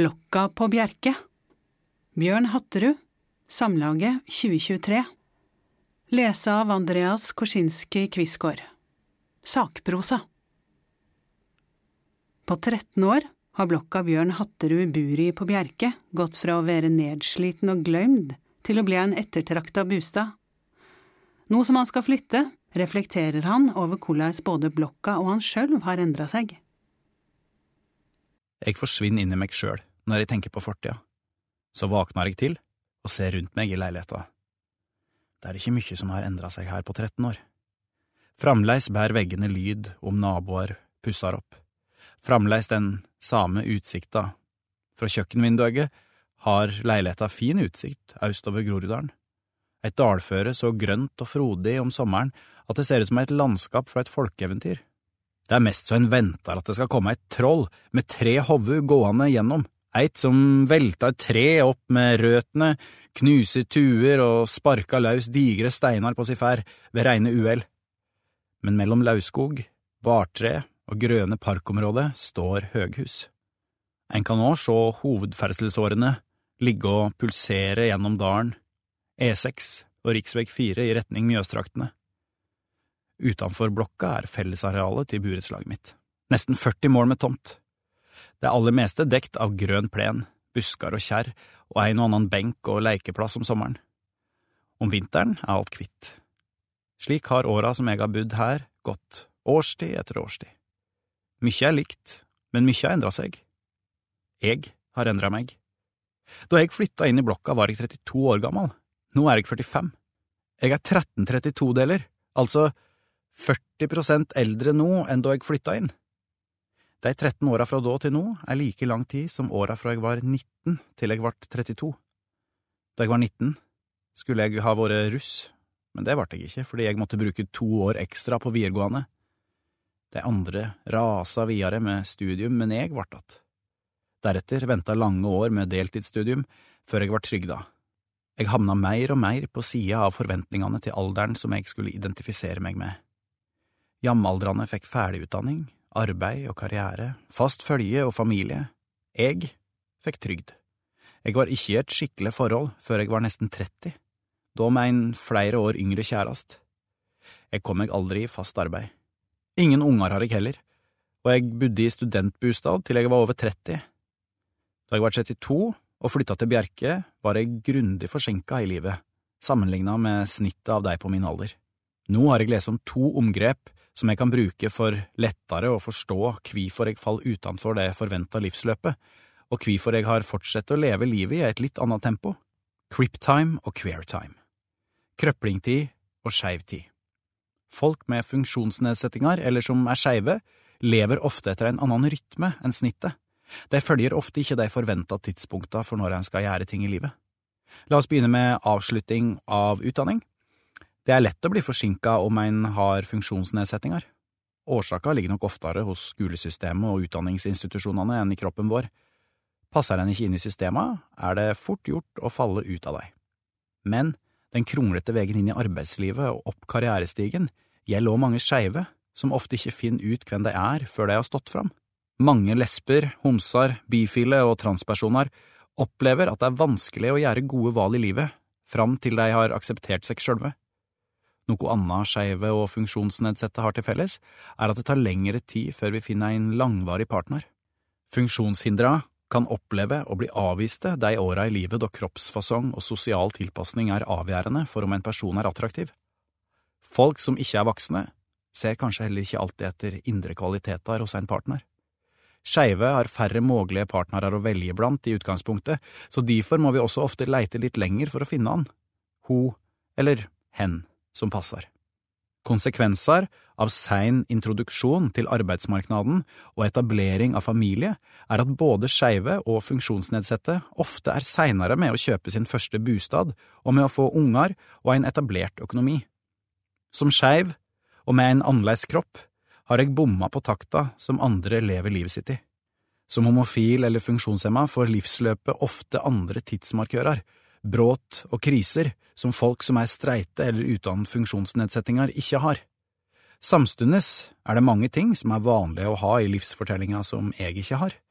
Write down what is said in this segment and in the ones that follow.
Blokka på Bjerke. Bjørn Hatterud, Samlaget 2023. Lese av Andreas Korsinski-Quisgaard. Sakprosa. På 13 år har blokka Bjørn Hatterud bor i på Bjerke gått fra å være nedsliten og gløymd til å bli en ettertrakta bostad. Nå som han skal flytte, reflekterer han over hvordan både blokka og han selv har endret seg. Jeg forsvinner inn i meg selv når jeg tenker på fortida. Så våkner jeg til og ser rundt meg i leiligheta. Det er ikke mye som har endret seg her på 13 år. Framleis bær veggene lyd om naboer pusser opp. Framleis den samme utsikta. Fra kjøkkenvinduet har leiligheta fin utsikt øst over Groruddalen. Et dalføre så grønt og frodig om sommeren at det ser ut som et landskap fra et folkeeventyr. Det er mest så en venter at det skal komme et troll med 3 hover gående gjennom. Eit som velter et tre opp med røtene, knuser tuer og sparker løs digre steiner på sin ferd ved reine uhell. Men mellom lauskog, bartre og grønne parkområdet står høghus. En kan også se hovedferdselsårene ligge og pulsere gjennom dalen, E6 og riksveg 4 i retning Mjøstraktene. Utenfor blokka er fellesarealet til burettslaget mitt. Nesten 40 mål med tomt. Det aller meste dekt av grønn plen, busker og kjær og en og annen benk og leikeplass om sommeren. Om vinteren er alt kvitt. Slik har åra som jeg har bodd her gått, årstid etter årstid. Mykje er likt, men mykje har endret seg. Jeg har endret meg. Da jeg flyttet inn i blokka var jeg 32 år gammel. Nå er jeg 45. Jeg er 13 32-deler, altså 40% eldre nå enn da jeg flyttet inn. De 13 åra fra da til nå er like lang tid som åra fra jeg var 19 til jeg var 32. Da jeg var 19 skulle jeg ha vært russ, men det ble jeg ikke, fordi jeg måtte bruke 2 år ekstra på videregående. De andre rasa videre med studium, men jeg ble tatt. Deretter ventet lange år med deltidsstudium før jeg var trygda. Jeg havna mer og mer på sida av forventningene til alderen som jeg skulle identifisere meg med. Jamaldrene fikk ferdigutdanning, arbeid og karriere, fast følge og familie. Jeg fikk trygd. Jeg var ikke i et skikkelig forhold før jeg var nesten 30, da med en flere år yngre kjærast. Jeg kom meg aldri i fast arbeid. Ingen unger har jeg heller, og jeg bodde i studentbostad til jeg var over 30. Da jeg var 32 og flyttet til Bjerke, var jeg grundig forsinket i livet, sammenlignet med snittet av deg på min alder. Nå har jeg lest om 2 omgrep som jeg kan bruke for lettere å forstå hvorfor jeg faller utenfor det forventet livsløpet, og hvorfor jeg har fortsatt å leve livet i et litt annet tempo. Crip-time og queer-time. Krøplingtid og skjevtid. Folk med funksjonsnedsettinger eller som er skjeve lever ofte etter en annen rytme enn snittet. De følger ofte ikke de forventet tidspunkter for når en skal gjøre ting i livet. La oss begynne med avslutning av utdanning. Det er lett å bli forsinket om en har funksjonsnedsettinger. Årsaken ligger nok oftere hos skolesystemet og utdanningsinstitusjonene enn i kroppen vår. Passer en ikke inn i systemet, er det fort gjort å falle ut av deg. Men den kronglete veien inn i arbeidslivet og opp karrierestigen gjelder også mange skeive, som ofte ikke finner ut hvem de er før de har stått fram. Mange lesber, homser, bifile og transpersoner opplever at det er vanskelig å gjøre gode valg i livet, fram til de har akseptert seg sjølve. Noe annet skeive og funksjonsnedsette har til felles, er at det tar lengre tid før vi finner en langvarig partner. Funksjonshindra kan oppleve å bli avviste de åra i livet da kroppsfasong og sosial tilpasning er avgjørende for om en person er attraktiv. Folk som ikke er voksne, ser kanskje heller ikke alltid etter indre kvaliteter hos en partner. Skeive har færre mulige partnere å velge blant i utgangspunktet, så derfor må vi også ofte leite litt lenger for å finne han, hun eller hen som passer. Konsekvenser av sein introduksjon til arbeidsmarknaden og etablering av familie er at både skeive og funksjonsnedsette ofte er senere med å kjøpe sin første bostad og med å få unger og en etablert økonomi. Som skeiv og med en annerledes kropp har jeg bomma på takta som andre lever livet sitt i. Som homofil eller funksjonshemma får livsløpet ofte andre tidsmarkører, bråt og kriser som folk som er streite eller uten funksjonsnedsettinger ikke har. Samstundes er det mange ting som er vanlige å ha i livsfortellinga som jeg ikke har.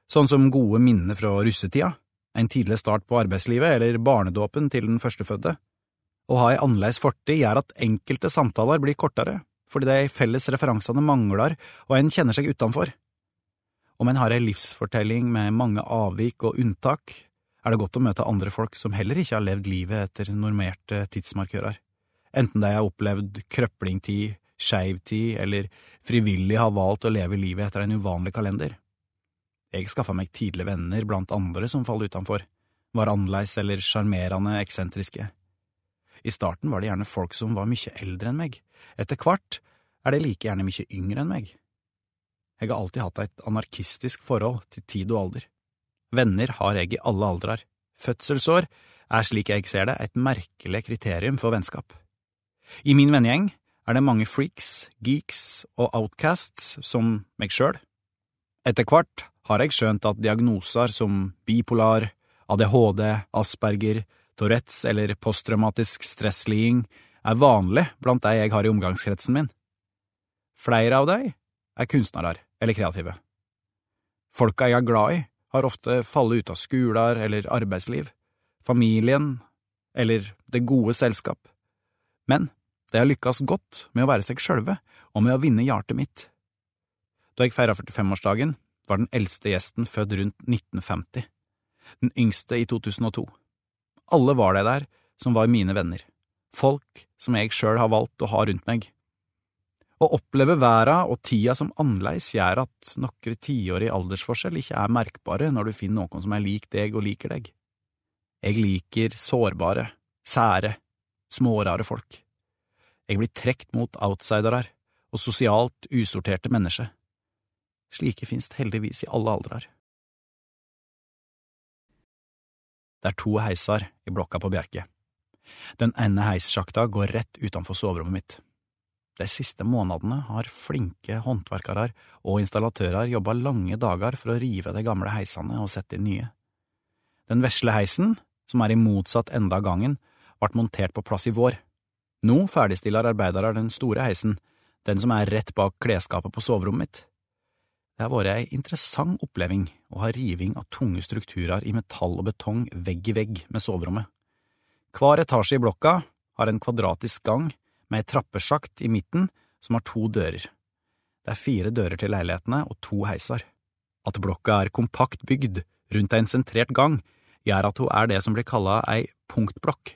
Sånn som gode minner fra russetida, en tidlig start på arbeidslivet eller barnedåpen til den førstefødte. Å ha en annerledes fortid gjør at enkelte samtaler blir kortere, fordi de felles referansene mangler og en kjenner seg utenfor. Om en har en livsfortelling med mange avvik og unntak, er det godt å møte andre folk som heller ikke har levd livet etter normerte tidsmarkører, enten de har opplevd krøplingtid, skeivtid eller frivillig har valgt å leve livet etter en uvanlig kalender. Jeg skaffet meg tidlig venner blant andre som faller utenfor, var annerledes eller sjarmerende eksentriske. I starten var det gjerne folk som var mye eldre enn meg, etter hvert er det like gjerne mye yngre enn meg. Jeg har alltid hatt et anarkistisk forhold til tid og alder. Venner har jeg i alle aldrar. Fødselsår er, slik jeg ser det, et merkelig kriterium for vennskap. I min vennegjeng er det mange freaks, geeks og outcasts som meg selv. Etter hvert har jeg skjønt at diagnoser som bipolar, ADHD, Asperger, Tourettes eller posttraumatisk stressliding er vanlig blant de jeg har i omgangskretsen min. Flere av de er kunstnere eller kreative. Folka jeg er glad i har ofte fallet ut av skoler eller arbeidsliv, familien eller det gode selskap. Men de har lykkes godt med å være seg sjølve og med å vinne hjertet mitt. Da jeg feiret 45-årsdagen, var den eldste gjesten født rundt 1950, den yngste i 2002. Alle var de der som var mine venner, folk som jeg selv har valgt å ha rundt meg. Å oppleve verden og tida som annerledes gjør at noen tiår i aldersforskjell ikke er merkbare når du finner noen som er lik deg og liker deg. Jeg liker sårbare, sære, smårare folk. Jeg blir trekt mot outsidere og sosialt usorterte mennesker. Slike finnes heldigvis i alle aldrar. Det er 2 heiser i blokka på Bjerke. Den ene heissjakta går rett utenfor soverommet mitt. De siste månedene har flinke håndverkere og installatører jobbet lange dager for å rive de gamle heisene og sette inn nye. Den vesle heisen, som er i motsatt enda av gangen, ble montert på plass i vår. Nå ferdigstiller arbeidere den store heisen, den som er rett bak klesskapet på soverommet mitt. Det har vært en interessant oppleving å ha riving av tunge strukturer i metall og betong vegg i vegg med soverommet. Hver etasje i blokka har en kvadratisk gang med et trappesjakt i midten som har 2 dører. Det er 4 dører til leilighetene og 2 heiser. At blokka er kompakt bygd rundt en sentrert gang, gjør at hun er det som blir kallet ei punktblokk.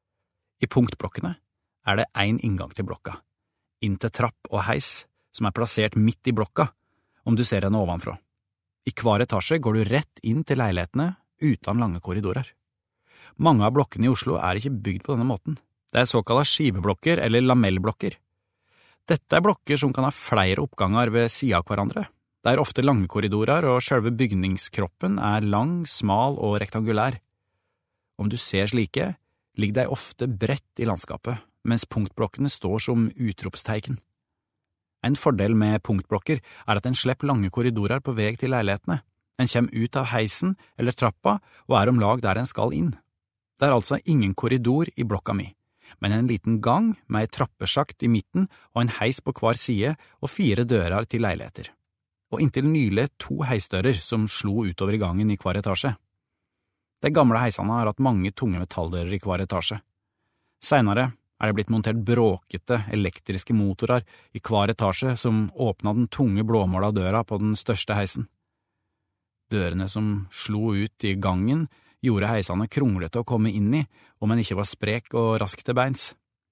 I punktblokkene er det en inngang til blokka, inn til trapp og heis, som er plassert midt i blokka, om du ser henne ovenfra. I hver etasje går du rett inn til leilighetene uten lange korridorer. Mange av blokkene i Oslo er ikke bygd på denne måten. Det er såkalte skiveblokker eller lamellblokker. Dette er blokker som kan ha flere oppganger ved siden av hverandre. Det er ofte lange korridorer, og selve bygningskroppen er lang, smal og rektangulær. Om du ser slike, ligger de ofte bredt i landskapet, mens punktblokkene står som utropsteiken. En fordel med punktblokker er at en slipper lange korridorer på vei til leilighetene. En kommer ut av heisen eller trappa og er om lag der en skal inn. Det er altså ingen korridor i blokka mi, men en liten gang med et trappesjakt i midten og en heis på hver side og 4 dører til leiligheter. Og inntil nylig 2 heisdører som slo utover i gangen i hver etasje. De gamle heisene har hatt mange tunge metalldører i hver etasje. Senere er det blitt montert bråkete elektriske motorer i hver etasje som åpnet den tunge blåmåla døra på den største heisen. Dørene som slo ut i gangen gjorde heisene kronglete å komme inn i om en ikke var sprek og rask til beins.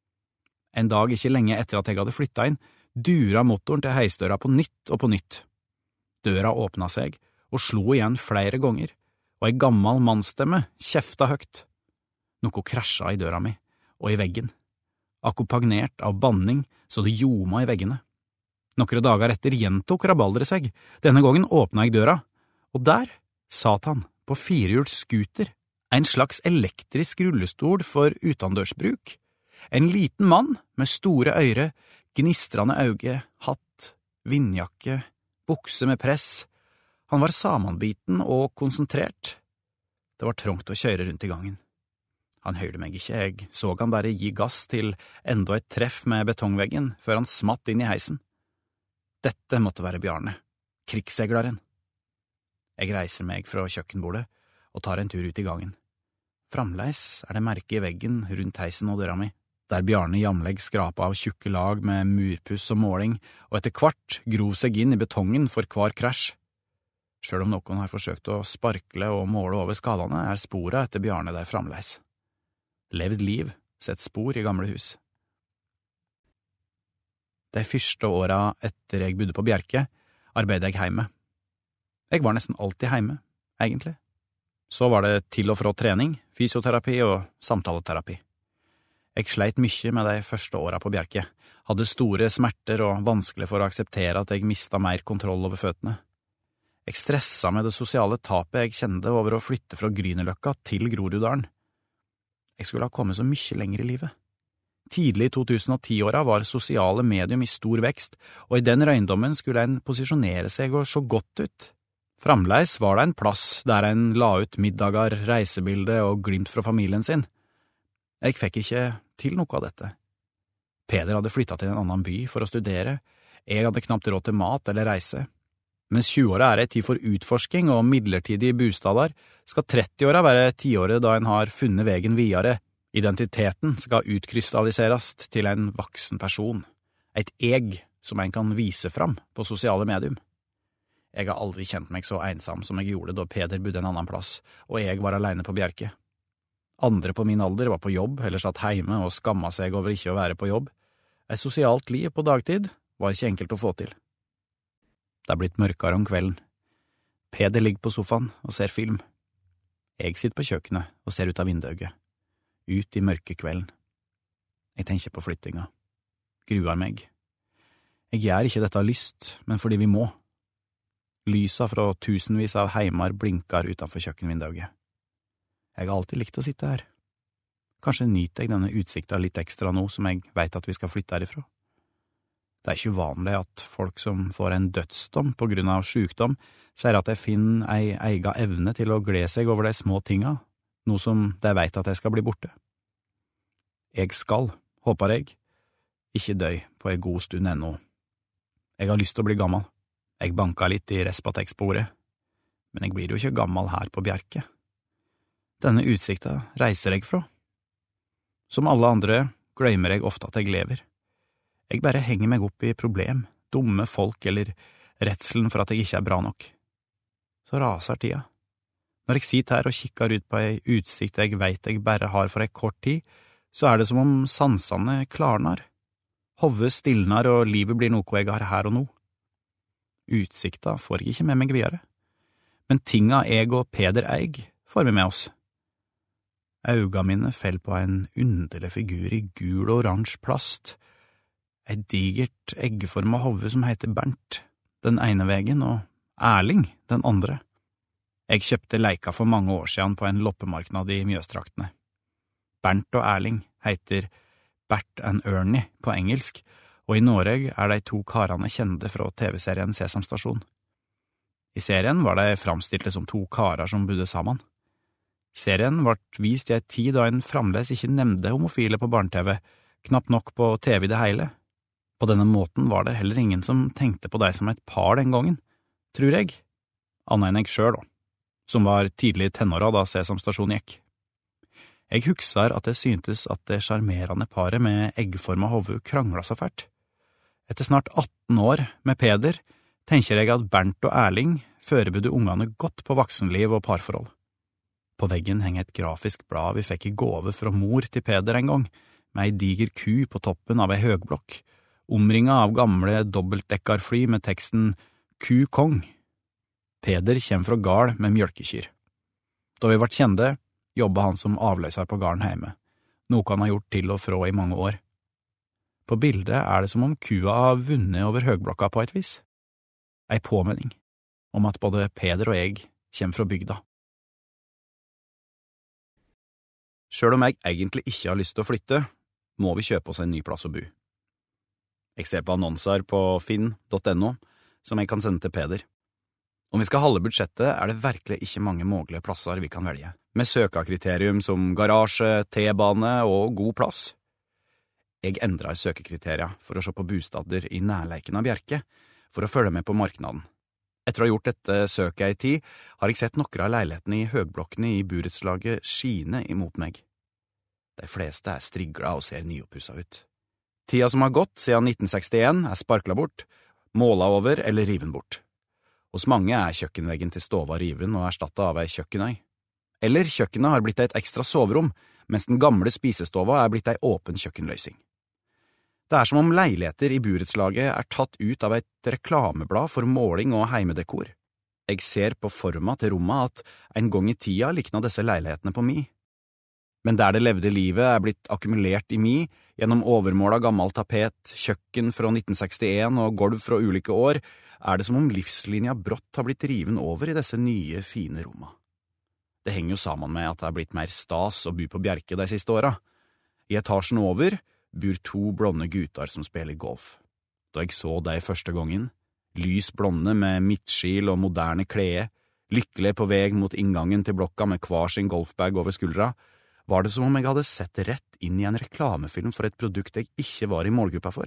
En dag ikke lenge etter at jeg hadde flyttet inn, dura motoren til heisdøra på nytt og på nytt. Døra åpnet seg og slo igjen flere ganger, og en gammel mannsstemme kjefta høgt. Noe krasja i døra mi og i veggen, akkompagnert av banning så det ljoma i veggene. Noen dager etter gjentok rabalderet seg. Denne gangen åpnet jeg døra, og der satt han på 4-hjuls scooter, en slags elektrisk rullestol for utendørsbruk. En liten mann med store øyre, gnistrende øyne, hatt, vindjakke, bukse med press. Han var sammenbiten og konsentrert. Det var trangt å kjøre rundt i gangen. Han hørte meg ikke, jeg så han bare gi gass til enda et treff med betongveggen før han smatt inn i heisen. Dette måtte være Bjarne, krigssegleren. Jeg reiser meg fra kjøkkenbordet og tar en tur ut i gangen. Framleis det merke i veggen rundt heisen og døra mi, der Bjarne jamlegg skrapa av tjukke lag med murpuss og måling, og etter hvert grov seg inn i betongen for hver krasj. Sjøl om noen har forsøkt å sparkle og måle over skadene, spora etter Bjarne der framleis. Levd liv sett spor i gamle hus. De første åra etter jeg bodde på Bjerke, arbeidet jeg heime. Jeg var nesten alltid heime, egentlig. Så var det til og fra trening, fysioterapi og samtaleterapi. Jeg sleit mye med de første åra på Bjerke, hadde store smerter og vanskelig for å akseptere at jeg mistet mer kontroll over føttene. Jeg stressa med det sosiale tapet jeg kjente over å flytte fra Grünerløkka til Groruddalen. Jeg skulle ha kommet så mye lenger i livet. Tidlig i 2010-åra var sosiale medium i stor vekst, og i den røyndommen skulle en posisjonere seg og se godt ut. Framleis var det en plass der en la ut middager, reisebilder og glimt fra familien sin. Jeg fikk ikke til noe av dette. Peder hadde flyttet til en annen by for å studere, jeg hadde knapt råd til mat eller reise. Mens 20-åra en tid for utforsking og midlertidige bostader, skal 30-åra være tiåret da en har funnet vegen videre. Identiteten skal utkrystalliseres til en voksen person, et jeg som en kan vise fram på sosiale medium. Jeg har aldri kjent meg så ensam som jeg gjorde da Peder bodde en annen plass, og jeg var alene på Bjerke. Andre på min alder var på jobb eller satt hjemme og skamma seg over ikke å være på jobb. Et sosialt liv på dagtid var ikke enkelt å få til. Det blitt mørkere om kvelden. Peder ligger på sofaen og ser film. Jeg sitter på kjøkkenet og ser ut av vinduet. Ut i mørke kvelden. Jeg tenker på flyttinga. Gruer meg. Jeg gjør ikke dette av lyst, men fordi vi må. Lysa fra tusenvis av heimar blinkar utenfor kjøkkenvinduet. Jeg har alltid likt å sitte her. Kanskje nyter jeg denne utsikta litt ekstra nå som jeg vet at vi skal flytte herifra. Det ikke uvanlig at folk som får en dødsdom på grunn av sykdom, sier at de finner ei egen evne til å glede seg over de små tinga, noe som de vet at de skal bli borte. Jeg skal, håper jeg, ikke dø på en god stund ennå. Jeg har lyst til å bli gammel. Jeg banka litt i Respatex-sporet, men jeg blir jo ikke gammel her på Bjerke. Denne utsikta reiser jeg fra. Som alle andre glemmer jeg ofte at jeg lever. Jeg bare henger meg opp i problem, dumme folk eller redselen for at jeg ikke bra nok. Så raser tida. Når jeg sitter her og kikker ut på ei utsikt jeg vet jeg bare har for ei kort tid, så det som om sansene klarnar. Hovet stilnar og livet blir noe jeg har her og nå. Utsikta får jeg ikke med meg videre. Men tinga jeg og Peder eig får vi med oss. Auga mine fell på en underlig figur i gul og oransje plast. Et digert eggforma hode som heter Bernt, den ene vegen, og Erling, den andre. Jeg kjøpte leika for mange år siden på en loppemarknad i Mjøstraktene. Bernt og Erling heter Bert and Ernie på engelsk, og i Norge de to karene kjente fra TV-serien Sesam Stasjon. I serien var de framstilte som to karer som bodde sammen. Serien ble vist i en tid da en fremdeles ikke nevnte homofile på barne-TV, knapt nok på TV i det hele. På denne måten var det heller ingen som tenkte på deg som et par den gangen, tror jeg, annet enn jeg selv, som var tidlig i tenåra da Sesam Stasjon gikk. Jeg husker at det syntes at det sjarmerende paret med eggforma hode krangla så fælt. Etter snart 18 år med Peder tenker jeg at Bernt og Erling forberedte ungene godt på voksenliv og parforhold. På veggen henger et grafisk blad vi fikk i gave fra mor til Peder en gang, med ei diger ku på toppen av ei høgblokk, omringet av gamle dobbeltdekkarfly med teksten «Ku Kong». Peder kommer fra gard med mjølkekyr. Da vi ble kjente, jobbet han som avløser på garden hjemme, noe han har gjort til og fra i mange år. På bildet det som om kua har vunnet over høgblokka på et vis. Ei påminning om at både Peder og jeg kommer fra bygda. Selv om jeg egentlig ikke har lyst til å flytte, må vi kjøpe oss en ny plass å bo. Jeg ser på annonser på finn.no som jeg kan sende til Peder. Om vi skal holde budsjettet, det virkelig ikke mange mulige plasser vi kan velge, med søkekriterium som garasje, T-bane og god plass. Jeg endrer søkekriteria for å se på bostader i nærleiken av Bjerke, for å følge med på marknaden. Etter å ha gjort dette søket ei tid, har jeg sett noen av leilighetene i høgblokkene i burettslaget skine imot meg. De fleste strigla og ser nyoppussa ut. Tida som har gått siden 1961 sparkla bort, måla over eller riven bort. Hos mange kjøkkenveggen til stova riven og erstattet av ei kjøkkenøy. Eller kjøkkenet har blitt et ekstra soverom, mens den gamle spisestova blitt ei åpen kjøkkenløsning. Det som om leiligheter i burettslaget tatt ut av et reklameblad for måling og heimedekor. Jeg ser på forma til rommet at en gang i tida likna disse leilighetene på mi. Men der det levde livet blitt akkumulert i mi, gjennom overmål av gammel tapet, kjøkken fra 1961 og gulv fra ulike år, det som om livslinja brått har blitt riven over i disse nye, fine romma. Det henger jo sammen med at det har blitt mer stas å bo på Bjerke de siste åra. I etasjen over bor 2 blonde gutter som spiller golf. Da jeg så de første gangen, lys blonde med midtskil og moderne klede, lykkelig på vei mot inngangen til blokka med hver sin golfbag over skuldra, var det som om jeg hadde sett rett inn i en reklamefilm for et produkt jeg ikke var i målgruppa for.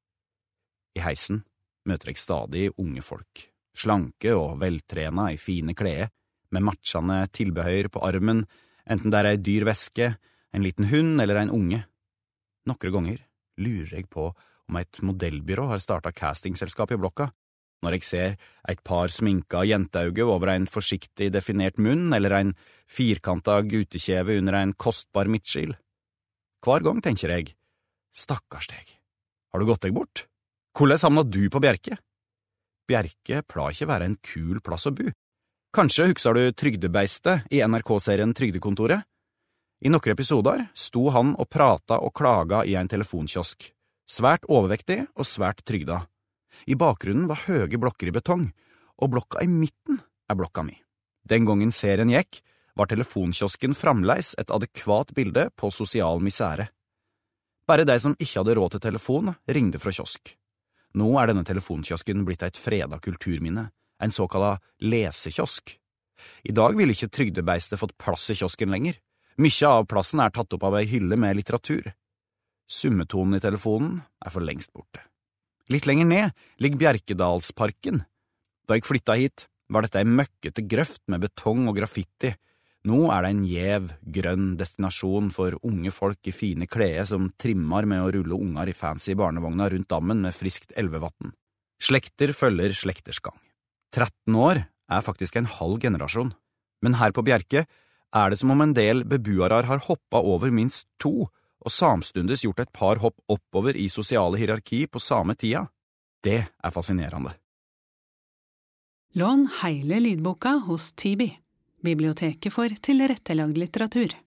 I heisen møter jeg stadig unge folk, slanke og veltrena i fine klede, med matchende tilbehør på armen, enten det ei dyr veske, en liten hund eller en unge. Noen ganger lurer jeg på om et modellbyrå har startet castingselskap i blokka, når jeg ser et par sminka jenteauge over en forsiktig definert munn eller en firkanta gutekjeve under en kostbar midtskil. Hver gang tenker jeg, stakkars deg, har du gått deg bort? Hvordan havnet du på Bjerke? Bjerke pleier ikke være en kul plass å bo. Kanskje husker du Trygdebeistet i NRK-serien Trygdekontoret? I noen episoder sto han og prata og klaga i en telefonkiosk, svært overvektig og svært trygda. I bakgrunnen var høye blokker i betong, og blokka i midten blokka mi. Den gangen serien gikk, var telefonkiosken fremleis et adekvat bilde på sosial misere. Bare de som ikke hadde råd til telefon, ringte fra kiosk. Nå denne telefonkiosken blitt et fredet kulturminne, en såkalla lesekiosk. I dag vil ikke Trygdebeistet fått plass i kiosken lenger. Mykje av plassen tatt opp av ei hylle med litteratur. Summetonen i telefonen for lengst borte. Litt lenger ned ligger Bjerkedalsparken. Da jeg flytta hit, var dette en møkkete grøft med betong og graffiti. Nå det en gjev, grønn destinasjon for unge folk i fine klede som trimmer med å rulle unger i fancy barnevogna rundt dammen med friskt elvevann. Slekter følger slekters gang. 13 år faktisk en halv generasjon, men her på Bjerke det som om en del beboere har hoppet over minst 2 og samstundes gjort et par hopp oppover i sosiale hierarki på samme tida. Det fascinerende. Lån hele lydboka hos Tibi, biblioteket for tilrettelagd litteratur.